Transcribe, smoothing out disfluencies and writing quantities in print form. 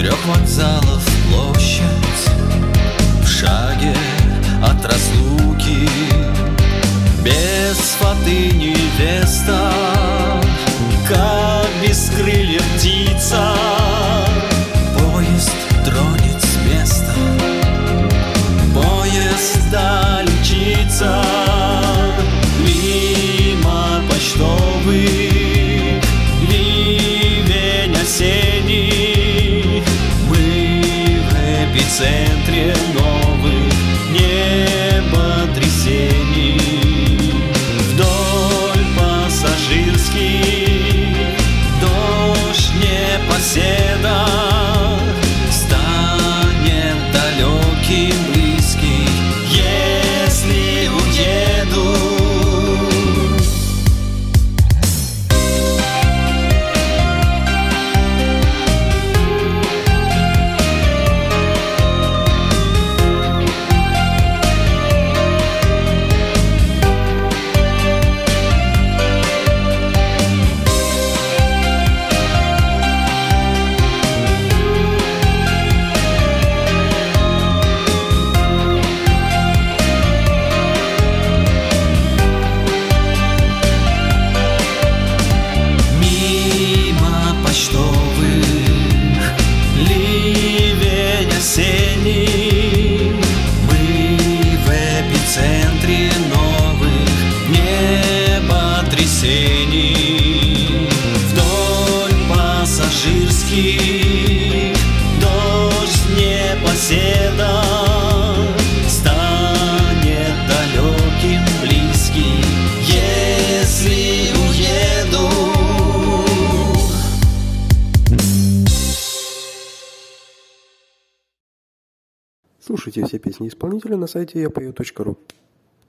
3 вокзалов площадь, в шаге от разлуки. Без фаты невеста, как без крыльев птица. Поезд тронет с места, поезд долечится. Мимо почтовых, ливень осенний. Мы в эпицентре новых неботрясений. Вдоль пассажирских дождь непоседа станет далеким, близкий, если уеду. Мы в эпицентре новых неботрясений. Вдоль пассажирских дождь непоседа станет далеким, близким, если уеду. Слушайте все песни исполнителя на сайте yapою.ru.